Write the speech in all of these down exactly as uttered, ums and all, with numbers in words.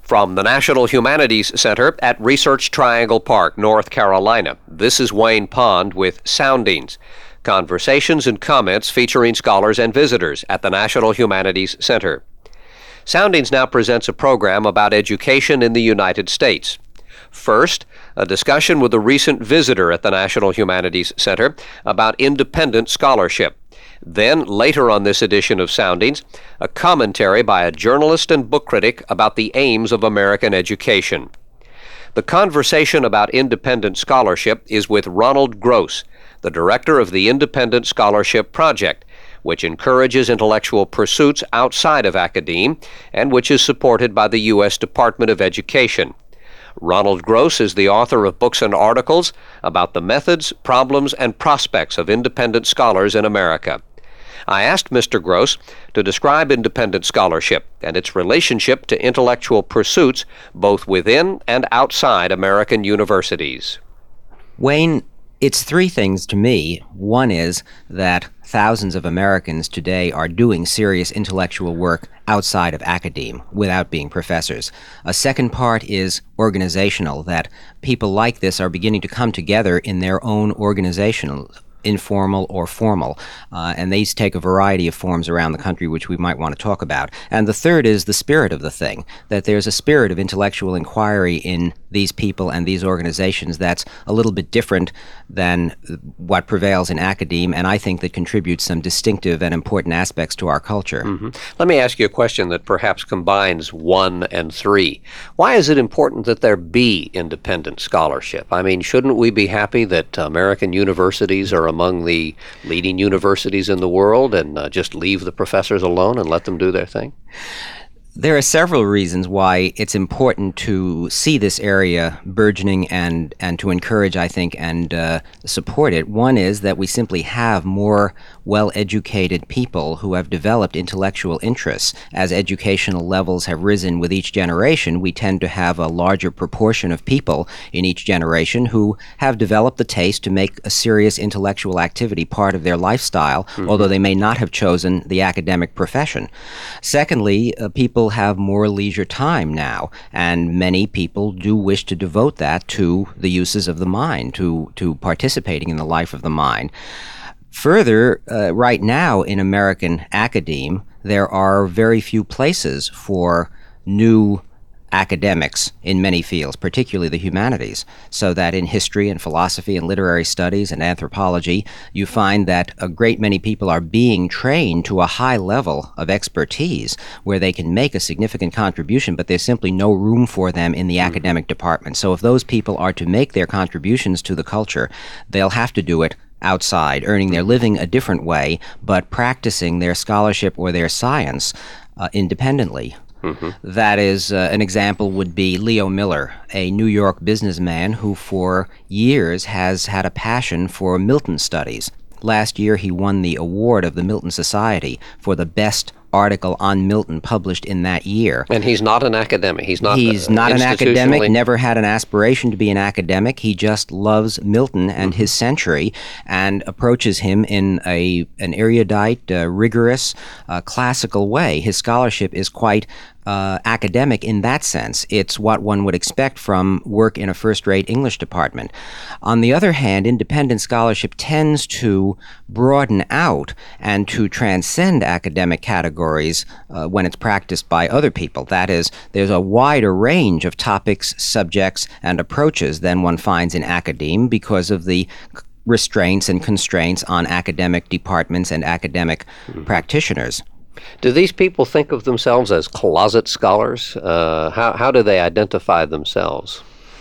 From the National Humanities Center at Research Triangle Park, North Carolina, this is Wayne Pond with Soundings, conversations and comments featuring scholars and visitors at the National Humanities Center. Soundings now presents a program about education in the United States. First, a discussion with a recent visitor at the National Humanities Center about independent scholarship. Then, later on this edition of Soundings, a commentary by a journalist and book critic about the aims of American education. The conversation about independent scholarship is with Ronald Gross, the director of the Independent Scholarship Project, which encourages intellectual pursuits outside of academe and which is supported by the U S Department of Education. Ronald Gross is the author of books and articles about the methods, problems, and prospects of independent scholars in America. I asked Mister Gross to describe independent scholarship and its relationship to intellectual pursuits both within and outside American universities. Wayne, it's three things to me. One is that thousands of Americans today are doing serious intellectual work outside of academe without being professors. A second part is organizational, that people like this are beginning to come together in their own organizational, informal or formal, uh, and these take a variety of forms around the country, which we might want to talk about. And the third is the spirit of the thing, that there's a spirit of intellectual inquiry in these people and these organizations that's a little bit different than what prevails in academe, and I think that contributes some distinctive and important aspects to our culture. Mm-hmm. Let me ask you a question that perhaps combines one and three. Why is it important that there be independent scholarship? I mean, shouldn't we be happy that American universities are among the leading universities in the world and uh, just leave the professors alone and let them do their thing? There are several reasons why it's important to see this area burgeoning and, and to encourage, I think, and uh, support it. One is that we simply have more well-educated people who have developed intellectual interests. As educational levels have risen with each generation, we tend to have a larger proportion of people in each generation who have developed the taste to make a serious intellectual activity part of their lifestyle, mm-hmm. although they may not have chosen the academic profession. Secondly, uh, people have more leisure time now, and many people do wish to devote that to the uses of the mind, to, to participating in the life of the mind. Further, uh, right now in American academe, there are very few places for new academics in many fields, particularly the humanities, so that in history and philosophy and literary studies and anthropology, you find that a great many people are being trained to a high level of expertise where they can make a significant contribution, but there's simply no room for them in the mm-hmm. academic department. So if those people are to make their contributions to the culture, they'll have to do it outside, earning their living a different way, but practicing their scholarship or their science uh, independently. Mm-hmm. That is, uh, an example would be Leo Miller, a New York businessman who for years has had a passion for Milton studies. Last year he won the award of the Milton Society for the best article on Milton published in that year. And he's not an academic. He's not He's uh, not an academic, never had an aspiration to be an academic. He just loves Milton and mm-hmm. his century and approaches him in a an erudite, uh, rigorous, uh, classical way. His scholarship is quite Uh, academic in that sense. It's what one would expect from work in a first-rate English department. On the other hand, independent scholarship tends to broaden out and to transcend academic categories uh, when it's practiced by other people. That is, there's a wider range of topics, subjects, and approaches than one finds in academe because of the restraints and constraints on academic departments and academic mm-hmm. practitioners. Do these people think of themselves as closet scholars? Uh, how, how do they identify themselves?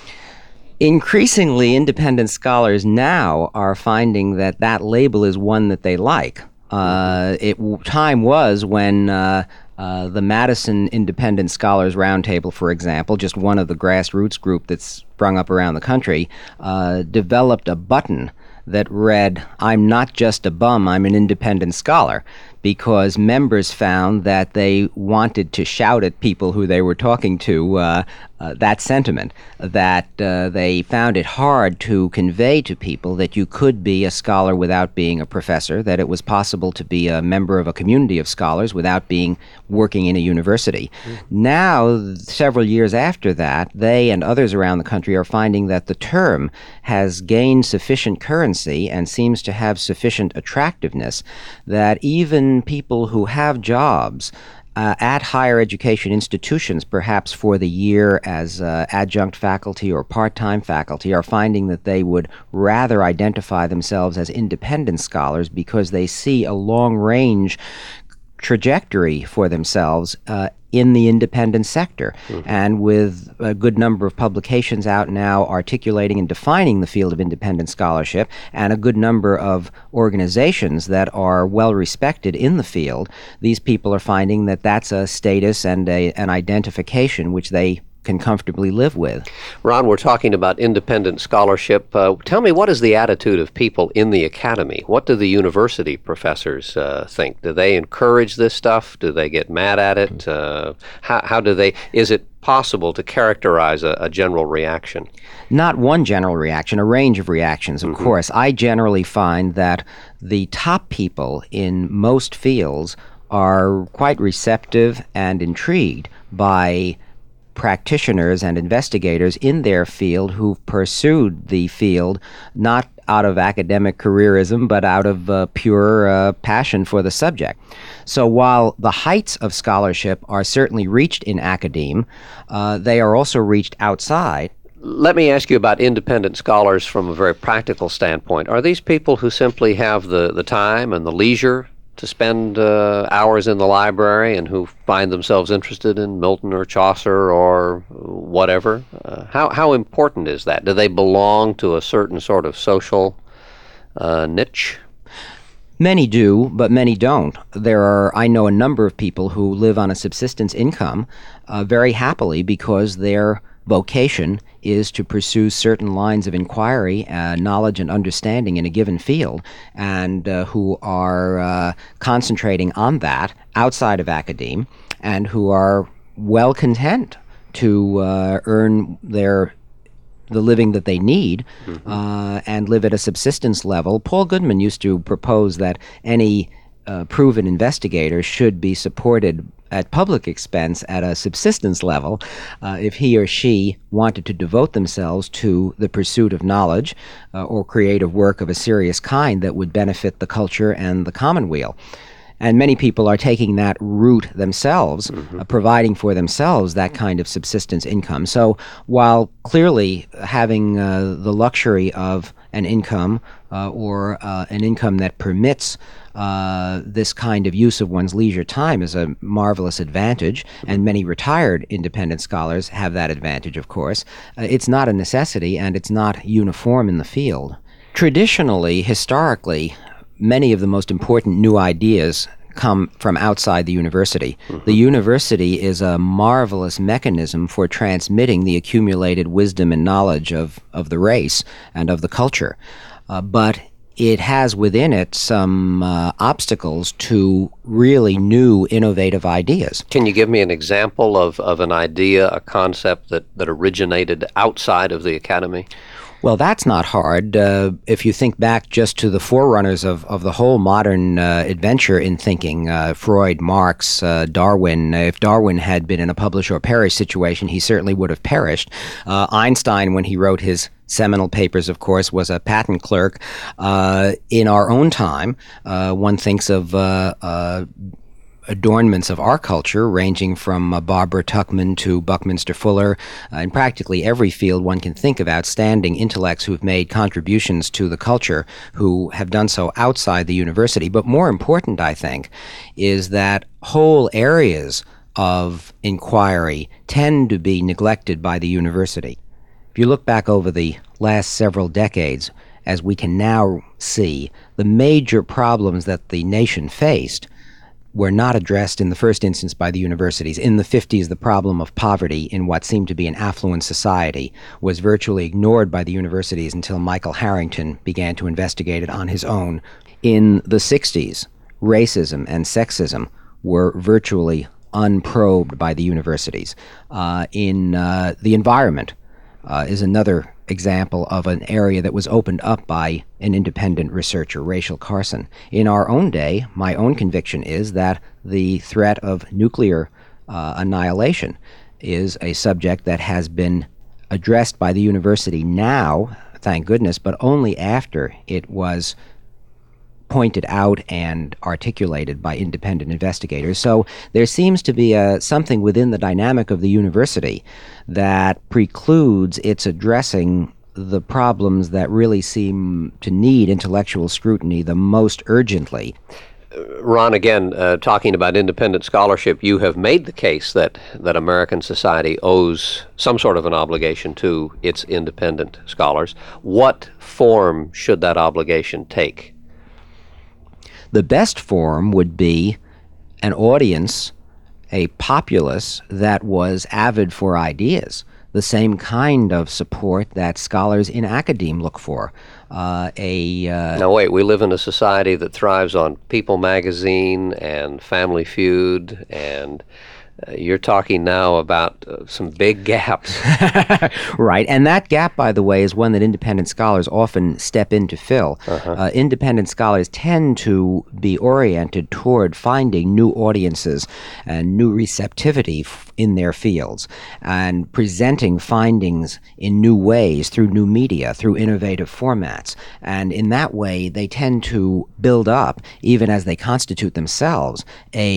Increasingly, independent scholars now are finding that that label is one that they like. Uh, it time was when uh, uh, the Madison Independent Scholars Roundtable, for example, just one of the grassroots group that's sprung up around the country, uh, developed a button that read, "I'm not just a bum, I'm an independent scholar." because members found that they wanted to shout at people who they were talking to uh, uh, that sentiment, that uh, they found it hard to convey to people that you could be a scholar without being a professor, that it was possible to be a member of a community of scholars without being working in a university. Mm. Now, several years after that, they and others around the country are finding that the term has gained sufficient currency and seems to have sufficient attractiveness that even people who have jobs Uh, at higher education institutions, perhaps for the year as uh, adjunct faculty or part-time faculty, are finding that they would rather identify themselves as independent scholars because they see a long-range trajectory for themselves uh, in the independent sector. Mm-hmm. And with a good number of publications out now articulating and defining the field of independent scholarship, and a good number of organizations that are well respected in the field, these people are finding that that's a status and a, an identification which they can comfortably live with. Ron, we're talking about independent scholarship. Uh, tell me, what is the attitude of people in the academy? What do the university professors uh, think? Do they encourage this stuff? Do they get mad at it? Uh, how, how do they, is it possible to characterize a, a general reaction? Not one general reaction, a range of reactions, of mm-hmm. course. I generally find that the top people in most fields are quite receptive and intrigued by practitioners and investigators in their field who've pursued the field not out of academic careerism, but out of uh, pure uh, passion for the subject. So while the heights of scholarship are certainly reached in academe, uh, they are also reached outside. Let me ask you about independent scholars from a very practical standpoint. Are these people who simply have the, the time and the leisure to spend uh, hours in the library and who find themselves interested in Milton or Chaucer or whatever? Uh, how how important is that? Do they belong to a certain sort of social uh, niche? Many do, but many don't. There are, I know a number of people who live on a subsistence income uh, very happily because their vocation is to pursue certain lines of inquiry, uh, knowledge and understanding in a given field, and uh, who are uh, concentrating on that outside of academe, and who are well content to uh, earn their the living that they need mm-hmm. uh, and live at a subsistence level. Paul Goodman used to propose that any uh, proven investigator should be supported at public expense at a subsistence level uh, if he or she wanted to devote themselves to the pursuit of knowledge uh, or creative work of a serious kind that would benefit the culture and the commonweal. And many people are taking that route themselves, mm-hmm. uh, providing for themselves that kind of subsistence income. So while clearly having uh, the luxury of an income uh, or uh, an income that permits uh, this kind of use of one's leisure time is a marvelous advantage, and many retired independent scholars have that advantage, of course, uh, it's not a necessity and it's not uniform in the field. Traditionally, historically, many of the most important new ideas come from outside the university. Mm-hmm. The university is a marvelous mechanism for transmitting the accumulated wisdom and knowledge of, of the race and of the culture. Uh, but it has within it some uh, obstacles to really new, innovative ideas. Can you give me an example of, of an idea, a concept that, that originated outside of the academy? Well, that's not hard. Uh, if you think back just to the forerunners of, of the whole modern uh, adventure in thinking, uh, Freud, Marx, uh, Darwin, if Darwin had been in a publish or perish situation, he certainly would have perished. Uh, Einstein, when he wrote his seminal papers, of course, was a patent clerk. Uh, in our own time, uh, one thinks of uh, uh, adornments of our culture, ranging from uh, Barbara Tuchman to Buckminster Fuller. Uh, in practically every field one can think of outstanding intellects who've made contributions to the culture, who have done so outside the university. But more important, I think, is that whole areas of inquiry tend to be neglected by the university. If you look back over the last several decades, as we can now see, the major problems that the nation faced were not addressed in the first instance by the universities. In the fifties, the problem of poverty in what seemed to be an affluent society was virtually ignored by the universities until Michael Harrington began to investigate it on his own. In the sixties, racism and sexism were virtually unprobed by the universities. Uh, in uh, the environment uh, is another example of an area that was opened up by an independent researcher, Rachel Carson. In our own day, my own conviction is that the threat of nuclear uh, annihilation is a subject that has been addressed by the university now, thank goodness, but only after it was pointed out and articulated by independent investigators. So there seems to be a, something within the dynamic of the university that precludes its addressing the problems that really seem to need intellectual scrutiny the most urgently. Ron, again, uh, talking about independent scholarship, you have made the case that, that American society owes some sort of an obligation to its independent scholars. What form should that obligation take? The best form would be an audience, a populace that was avid for ideas, the same kind of support that scholars in academe look for. Uh, a uh, Now wait, we live in a society that thrives on People magazine and Family Feud, and uh, you're talking now about uh, some big gaps. Right, and that gap, by the way, is one that independent scholars often step in to fill. Uh-huh. Uh, independent scholars tend to be oriented toward finding new audiences and new receptivity f- in their fields, and presenting findings in new ways through new media, through innovative formats. And in that way, they tend to build up, even as they constitute themselves,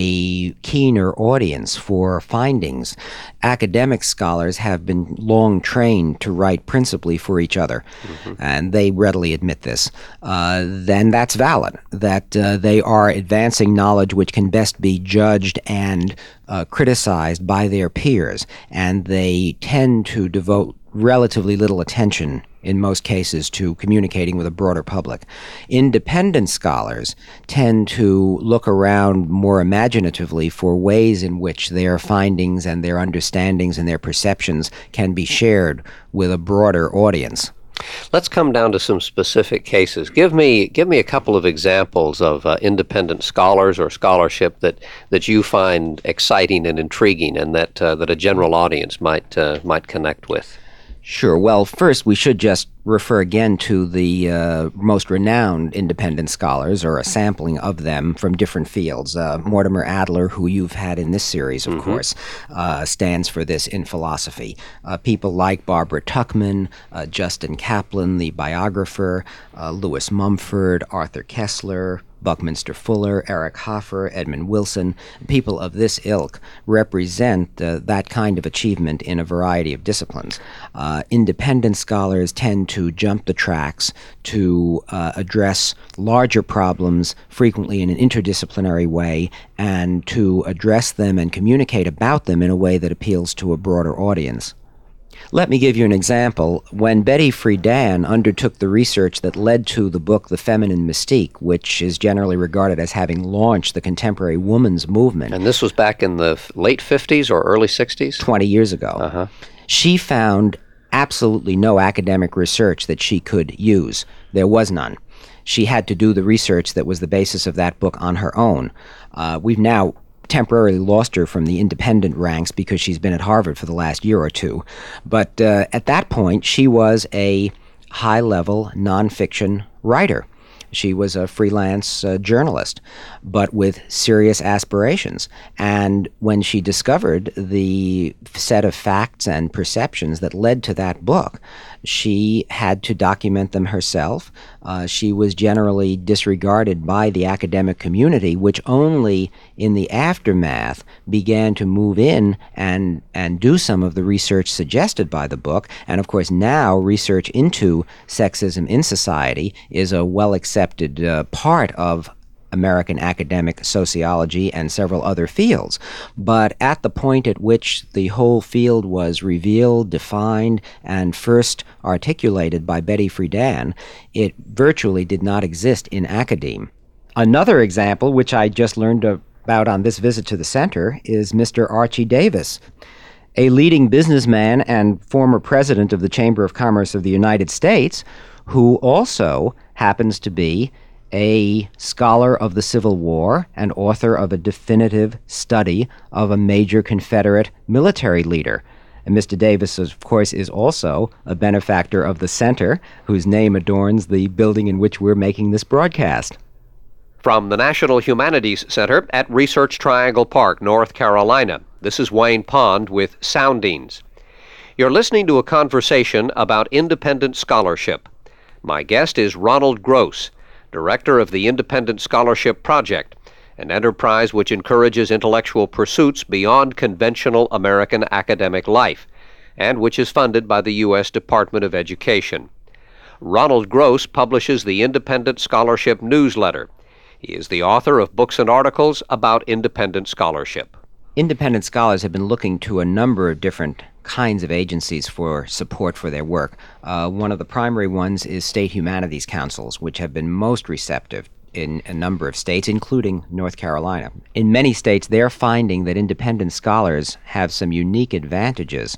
a keener audience for findings. Academic scholars have been long trained to write principally for each other, mm-hmm. and they readily admit this. Uh, then that's valid, that uh, they are advancing knowledge which can best be judged and uh, criticized by their peers, and they tend to devote relatively little attention in most cases to communicating with a broader public. Independent scholars tend to look around more imaginatively for ways in which their findings and their understandings and their perceptions can be shared with a broader audience. Let's come down to some specific cases. Give me give me a couple of examples of uh, independent scholars or scholarship that, that you find exciting and intriguing, and that uh, that a general audience might uh, might connect with. Sure. Well, first, we should just refer again to the uh, most renowned independent scholars, or a sampling of them from different fields. Uh, Mortimer Adler, who you've had in this series, of mm-hmm. course, uh, stands for this in philosophy. Uh, people like Barbara Tuchman, uh, Justin Kaplan, the biographer, uh, Lewis Mumford, Arthur Kessler, Buckminster Fuller, Eric Hoffer, Edmund Wilson, people of this ilk represent uh, that kind of achievement in a variety of disciplines. Uh, independent scholars tend to jump the tracks to uh, address larger problems, frequently in an interdisciplinary way, and to address them and communicate about them in a way that appeals to a broader audience. Let me give you an example. When Betty Friedan undertook the research that led to the book The Feminine Mystique, which is generally regarded as having launched the contemporary women's movement. And this was back in the late fifties or early sixties? twenty years ago. Uh-huh. She found absolutely no academic research that she could use. There was none. She had to do the research that was the basis of that book on her own. Uh, we've now temporarily lost her from the independent ranks because she's been at Harvard for the last year or two. But uh, at that point, she was a high-level nonfiction writer. She was a freelance uh, journalist, but with serious aspirations. And when she discovered the set of facts and perceptions that led to that book, she had to document them herself. Uh, she was generally disregarded by the academic community, which only in the aftermath began to move in and, and do some of the research suggested by the book. And of course, now research into sexism in society is a well-accepted uh, part of American academic sociology and several other fields. But at the point at which the whole field was revealed, defined, and first articulated by Betty Friedan, it virtually did not exist in academe. Another example, which I just learned about on this visit to the center, is Mister Archie Davis, a leading businessman and former president of the Chamber of Commerce of the United States, who also happens to be a scholar of the Civil War and author of a definitive study of a major Confederate military leader. And Mister Davis, of course, is also a benefactor of the center, whose name adorns the building in which we're making this broadcast. From the National Humanities Center at Research Triangle Park, North Carolina, this is Wayne Pond with Soundings. You're listening to a conversation about independent scholarship. My guest is Ronald Gross, director of the Independent Scholarship Project, an enterprise which encourages intellectual pursuits beyond conventional American academic life, and which is funded by the U S Department of Education. Ronald Gross publishes the Independent Scholarship Newsletter. He is the author of books and articles about independent scholarship. Independent scholars have been looking to a number of different kinds of agencies for support for their work. Uh, one of the primary ones is state humanities councils, which have been most receptive in a number of states, including North Carolina. In many states, they're finding that independent scholars have some unique advantages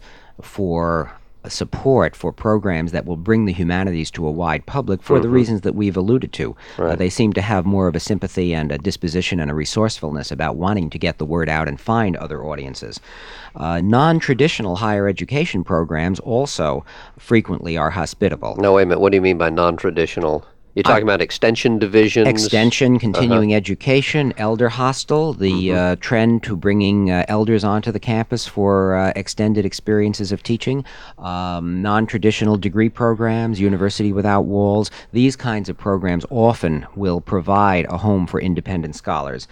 for support for programs that will bring the humanities to a wide public for mm-hmm. the reasons that we've alluded to. Right. Uh, they seem to have more of a sympathy and a disposition and a resourcefulness about wanting to get the word out and find other audiences. Uh, non-traditional higher education programs also frequently are hospitable. No, wait a minute. What do you mean by non-traditional? You're talking uh, about extension divisions? Extension, continuing uh-huh. education, elder hostel, the mm-hmm. uh, trend to bringing uh, elders onto the campus for uh, extended experiences of teaching, um, non-traditional degree programs, University Without Walls. These kinds of programs often will provide a home for independent scholars.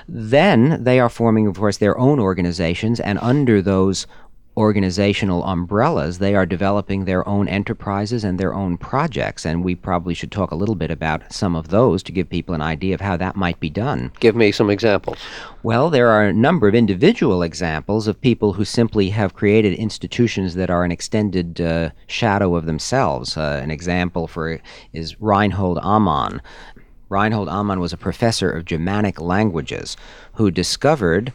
Then they are forming, of course, their own organizations, and under those organizational umbrellas, they are developing their own enterprises and their own projects, and we probably should talk a little bit about some of those to give people an idea of how that might be done. Give me some examples. Well, there are a number of individual examples of people who simply have created institutions that are an extended uh, shadow of themselves. Uh, an example for is Reinhold Amann. Reinhold Amann was a professor of Germanic languages who discovered,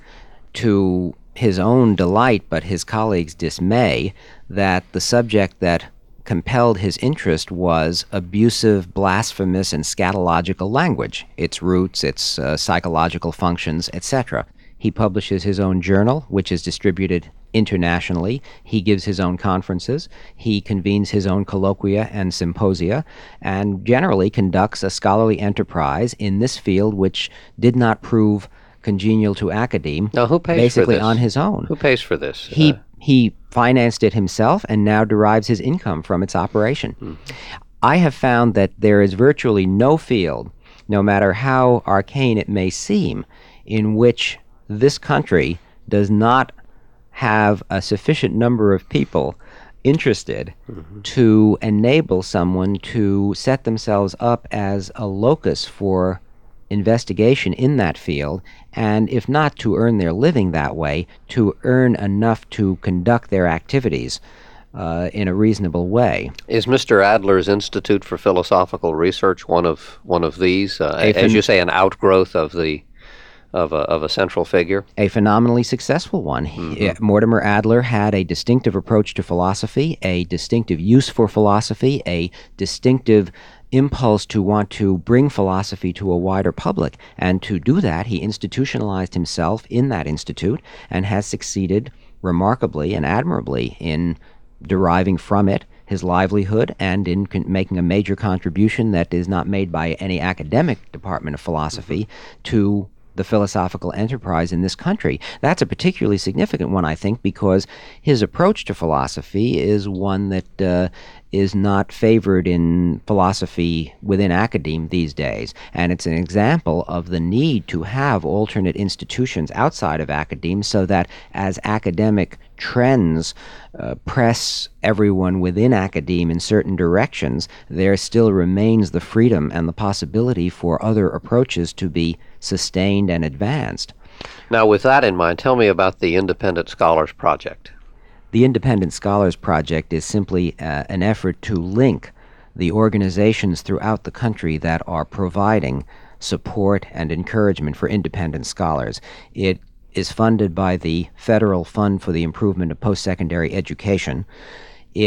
to his own delight but his colleagues' dismay, that the subject that compelled his interest was abusive, blasphemous, and scatological language, its roots, its uh, psychological functions, et cetera. He publishes his own journal, which is distributed internationally. He gives his own conferences. He convenes his own colloquia and symposia, and generally conducts a scholarly enterprise in this field which did not prove congenial to academe. Now, who pays basically for this? on his own. Who pays for this? He uh, he financed it himself and now derives his income from its operation. Hmm. I have found that there is virtually no field, no matter how arcane it may seem, in which this country does not have a sufficient number of people interested mm-hmm. to enable someone to set themselves up as a locus for investigation in that field, and if not to earn their living that way, to earn enough to conduct their activities uh, in a reasonable way. Is Mister Adler's Institute for Philosophical Research one of one of these? Uh, phen- as you say, an outgrowth of the of a, of a central figure? A phenomenally successful one. Mm-hmm. He, uh, Mortimer Adler had a distinctive approach to philosophy, a distinctive use for philosophy, a distinctive impulse to want to bring philosophy to a wider public. And to do that, he institutionalized himself in that institute and has succeeded remarkably and admirably in deriving from it his livelihood and in con- making a major contribution that is not made by any academic department of philosophy mm-hmm. to the philosophical enterprise in this country. That's a particularly significant one, I think, because his approach to philosophy is one that uh, is not favored in philosophy within academe these days. And it's an example of the need to have alternate institutions outside of academe so that as academic trends uh, press everyone within academe in certain directions, there still remains the freedom and the possibility for other approaches to be sustained and advanced. Now, with that in mind, tell me about the Independent Scholars Project. The Independent Scholars Project is simply uh, an effort to link the organizations throughout the country that are providing support and encouragement for independent scholars. It is funded by the Federal Fund for the Improvement of Post-Secondary Education. It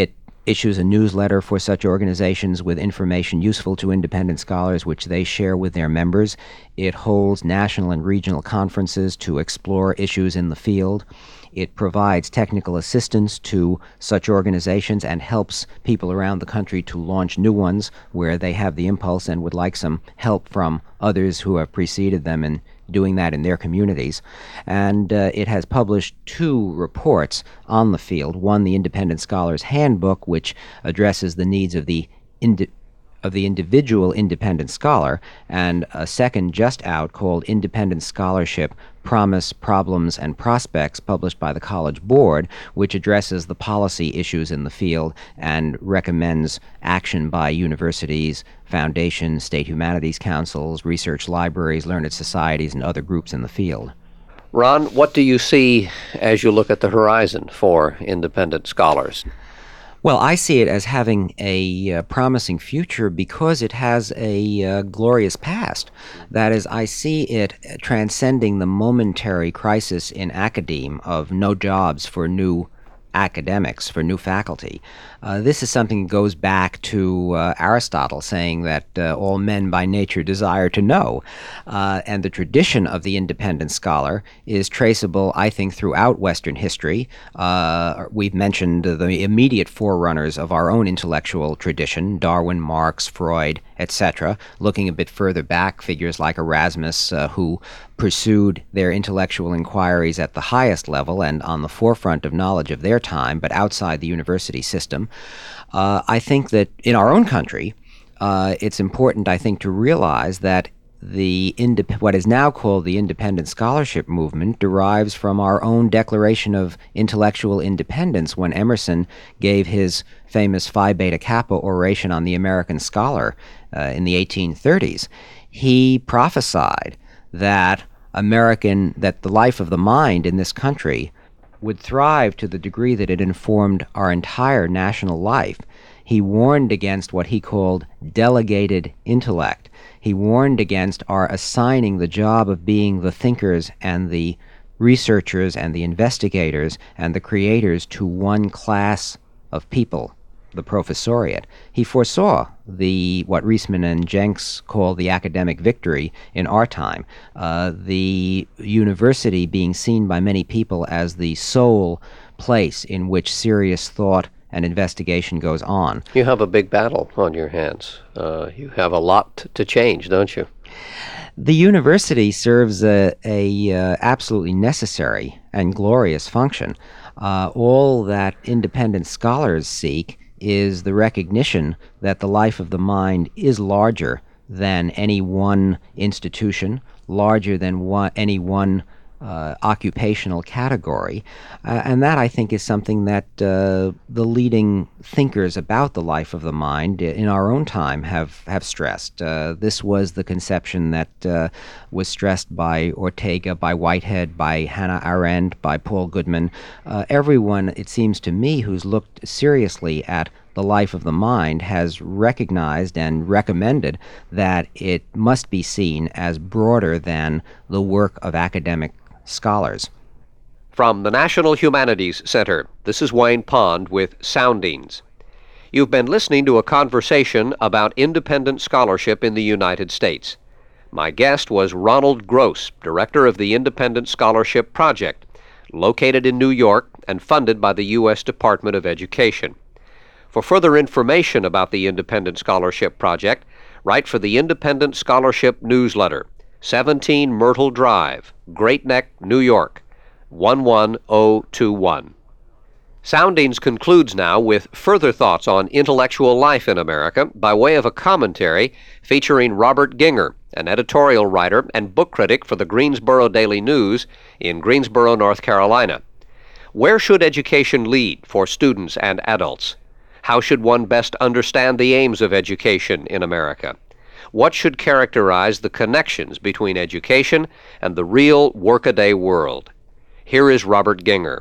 issues a newsletter for such organizations with information useful to independent scholars, which they share with their members. It holds national and regional conferences to explore issues in the field. It provides technical assistance to such organizations and helps people around the country to launch new ones where they have the impulse and would like some help from others who have preceded them in doing that in their communities. And uh, it has published two reports on the field. One, the Independent Scholar's Handbook, which addresses the needs of the indi- of the individual independent scholar, and a second just out called Independent Scholarship, Promise, Problems, and Prospects, published by the College Board, which addresses the policy issues in the field and recommends action by universities, foundations, state humanities councils, research libraries, learned societies, and other groups in the field. Ron, what do you see as you look at the horizon for independent scholars? Well, I see it as having a uh, promising future because it has a uh, glorious past. That is, I see it transcending the momentary crisis in academe of no jobs for new academics, for new faculty. Uh, this is something that goes back to uh, Aristotle saying that uh, all men by nature desire to know. Uh, and the tradition of the independent scholar is traceable, I think, throughout Western history. Uh, we've mentioned the immediate forerunners of our own intellectual tradition, Darwin, Marx, Freud, et cetera. Looking a bit further back, figures like Erasmus, uh, who pursued their intellectual inquiries at the highest level and on the forefront of knowledge of their time, but outside the university system. Uh, I think that in our own country, uh, it's important, I think, to realize that the indep- what is now called the independent scholarship movement derives from our own Declaration of Intellectual Independence when Emerson gave his famous Phi Beta Kappa oration on the American scholar uh, in the eighteen thirties. He prophesied that American, that the life of the mind in this country would thrive to the degree that it informed our entire national life. He warned against what he called delegated intellect. He warned against our assigning the job of being the thinkers and the researchers and the investigators and the creators to one class of people, the professoriate. He foresaw the what Reisman and Jenks call the academic victory in our time, uh, the university being seen by many people as the sole place in which serious thought and investigation goes on. You have a big battle on your hands. Uh, you have a lot to change, don't you? The university serves a, a uh, absolutely necessary and glorious function. Uh, all that independent scholars seek is the recognition that the life of the mind is larger than any one institution, larger than one, any one uh, occupational category. Uh, and that, I think, is something that uh, the leading thinkers about the life of the mind in our own time have, have stressed. Uh, this was the conception that uh, was stressed by Ortega, by Whitehead, by Hannah Arendt, by Paul Goodman. Uh, everyone, it seems to me, who's looked seriously at the life of the mind has recognized and recommended that it must be seen as broader than the work of academic scholars. From the National Humanities Center, this is Wayne Pond with Soundings. You've been listening to a conversation about independent scholarship in the United States. My guest was Ronald Gross, director of the Independent Scholarship Project, located in New York and funded by the U S Department of Education. For further information about the Independent Scholarship Project, write for the Independent Scholarship Newsletter, seventeen Myrtle Drive, Great Neck, New York, one one zero two one. Soundings concludes now with further thoughts on intellectual life in America by way of a commentary featuring Robert Ginger, an editorial writer and book critic for the Greensboro Daily News in Greensboro, North Carolina. Where should education lead for students and adults? How should one best understand the aims of education in America? What should characterize the connections between education and the real workaday world? Here is Robert Ginger.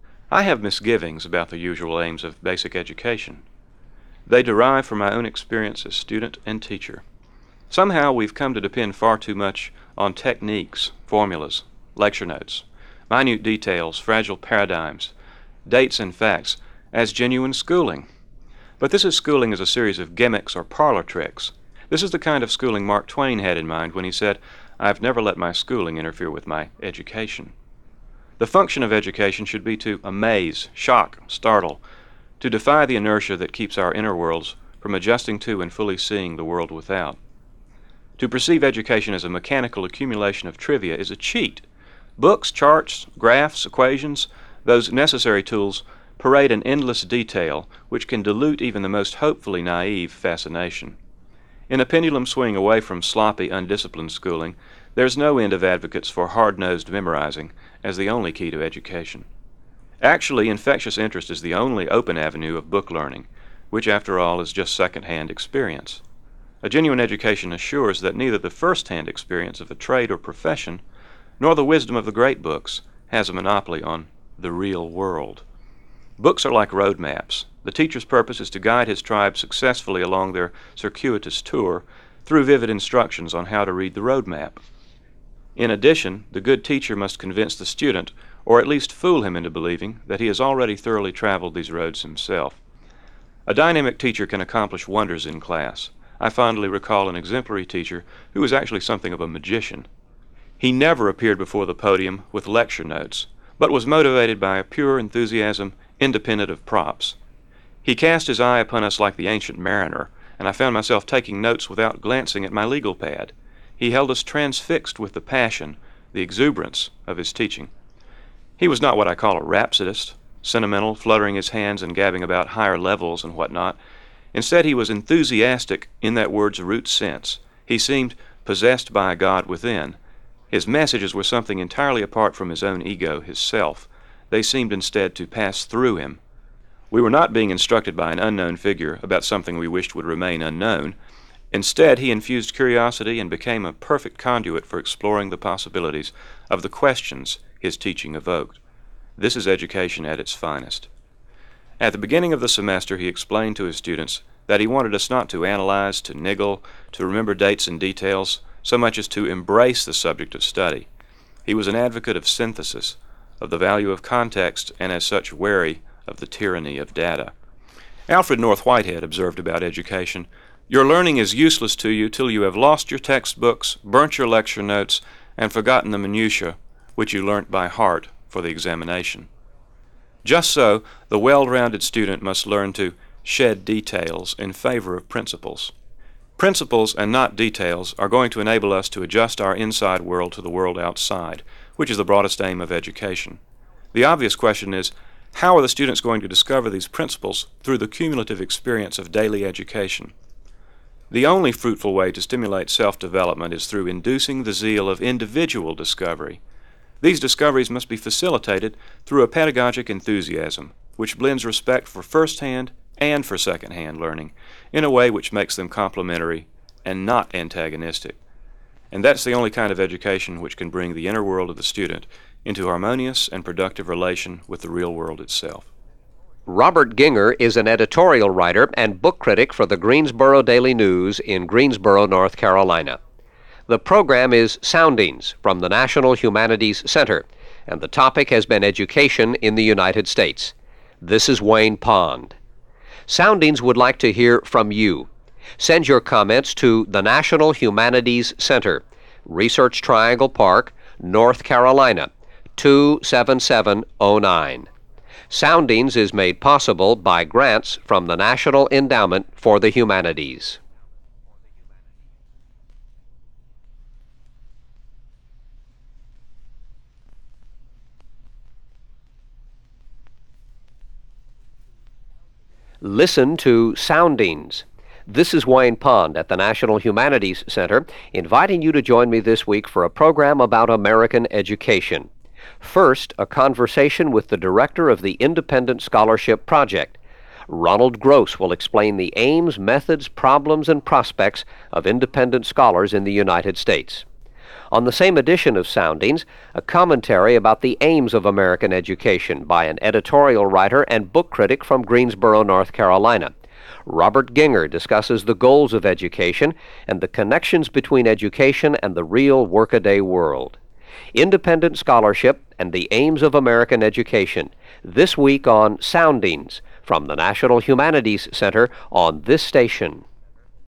I have misgivings about the usual aims of basic education. They derive from my own experience as student and teacher. Somehow we've come to depend far too much on techniques, formulas, lecture notes, minute details, fragile paradigms, dates and facts as genuine schooling. But this is schooling as a series of gimmicks or parlor tricks. This is the kind of schooling Mark Twain had in mind when he said, "I've never let my schooling interfere with my education." The function of education should be to amaze, shock, startle, to defy the inertia that keeps our inner worlds from adjusting to and fully seeing the world without. To perceive education as a mechanical accumulation of trivia is a cheat. Books, charts, graphs, equations, those necessary tools parade an endless detail which can dilute even the most hopefully naive fascination. In a pendulum swing away from sloppy, undisciplined schooling, there's no end of advocates for hard-nosed memorizing as the only key to education. Actually, infectious interest is the only open avenue of book learning, which, after all, is just second-hand experience. A genuine education assures that neither the first-hand experience of a trade or profession nor the wisdom of the great books has a monopoly on the real world. Books are like road maps. The teacher's purpose is to guide his tribe successfully along their circuitous tour through vivid instructions on how to read the road map. In addition, the good teacher must convince the student, or at least fool him into believing, that he has already thoroughly traveled these roads himself. A dynamic teacher can accomplish wonders in class. I fondly recall an exemplary teacher who was actually something of a magician. He never appeared before the podium with lecture notes, but was motivated by a pure enthusiasm independent of props. He cast his eye upon us like the ancient mariner, and I found myself taking notes without glancing at my legal pad. He held us transfixed with the passion, the exuberance of his teaching. He was not what I call a rhapsodist, sentimental, fluttering his hands and gabbing about higher levels and what-not. Instead, he was enthusiastic in that word's root sense. He seemed possessed by a God within. His messages were something entirely apart from his own ego, his self. They seemed instead to pass through him. We were not being instructed by an unknown figure about something we wished would remain unknown. Instead, he infused curiosity and became a perfect conduit for exploring the possibilities of the questions his teaching evoked. This is education at its finest. At the beginning of the semester, he explained to his students that he wanted us not to analyze, to niggle, to remember dates and details, so much as to embrace the subject of study. He was an advocate of synthesis, of the value of context, and as such wary of the tyranny of data. Alfred North Whitehead observed about education, "Your learning is useless to you till you have lost your textbooks, burnt your lecture notes, and forgotten the minutiae which you learnt by heart for the examination." Just so, the well-rounded student must learn to shed details in favor of principles. Principles and not details are going to enable us to adjust our inside world to the world outside, which is the broadest aim of education. The obvious question is, how are the students going to discover these principles through the cumulative experience of daily education? The only fruitful way to stimulate self-development is through inducing the zeal of individual discovery. These discoveries must be facilitated through a pedagogic enthusiasm, which blends respect for first-hand and for second-hand learning in a way which makes them complementary and not antagonistic. And that's the only kind of education which can bring the inner world of the student into harmonious and productive relation with the real world itself. Robert Ginger is an editorial writer and book critic for the Greensboro Daily News in Greensboro, North Carolina. The program is Soundings from the National Humanities Center, and the topic has been education in the United States. This is Wayne Pond. Soundings would like to hear from you. Send your comments to the National Humanities Center, Research Triangle Park, North Carolina, two seven seven oh nine. Soundings is made possible by grants from the National Endowment for the Humanities. Listen to Soundings. This is Wayne Pond at the National Humanities Center, inviting you to join me this week for a program about American education. First, a conversation with the director of the Independent Scholarship Project. Ronald Gross will explain the aims, methods, problems, and prospects of independent scholars in the United States. On the same edition of Soundings, a commentary about the aims of American education by an editorial writer and book critic from Greensboro, North Carolina. Robert Ginger discusses the goals of education and the connections between education and the real workaday world. Independent Scholarship and the Aims of American Education, this week on Soundings from the National Humanities Center on this station.